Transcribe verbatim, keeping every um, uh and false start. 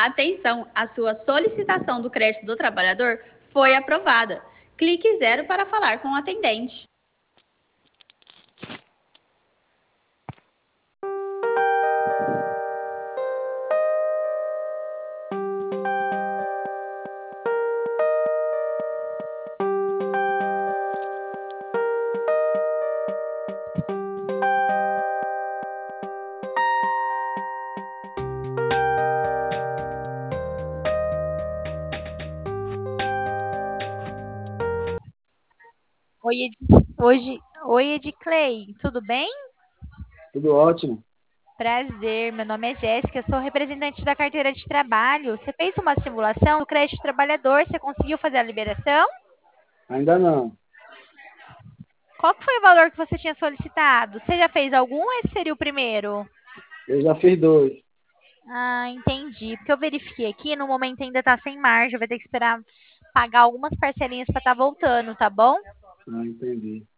Atenção, a sua solicitação do crédito do trabalhador foi aprovada. Clique zero para falar com o atendente. Oi, Ed... Hoje... Oi, Edclei, tudo bem? Tudo ótimo. Prazer, meu nome é Jéssica, sou representante da carteira de trabalho. Você fez uma simulação do crédito trabalhador, você conseguiu fazer a liberação? Ainda não. Qual que foi o valor que você tinha solicitado? Você já fez algum ou esse seria o primeiro? Eu já fiz dois. Ah, entendi. Porque eu verifiquei aqui, no momento ainda está sem margem, vai ter que esperar pagar algumas parcelinhas para estar voltando, tá bom? Ah, entendi.